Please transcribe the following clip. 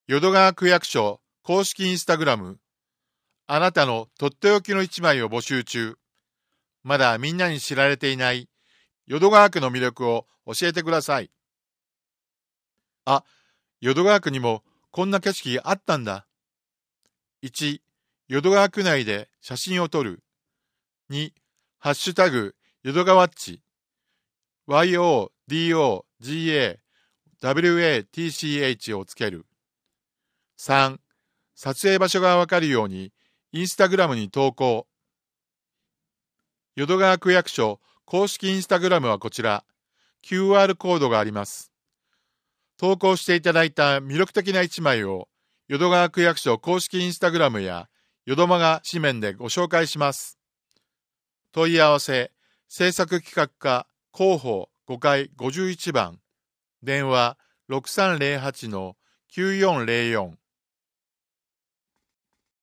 淀川区役所公式インスタグラム、あなたのとっておきの一枚を募集中。まだみんなに知られていない淀川区の魅力を教えてください。あ、淀川区にもこんな景色あったんだ。1、淀川区内で写真を撮る。2、ハッシュタグ、淀川っち。YODOGAWATCH をつける。3、撮影場所がわかるように、インスタグラムに投稿。淀川区役所公式インスタグラムはこちら、QR コードがあります。投稿していただいた魅力的な一枚を、淀川区役所公式インスタグラムや、よどまが紙面でご紹介します。問い合わせ、制作企画課広報5階51番、電話 6308-9404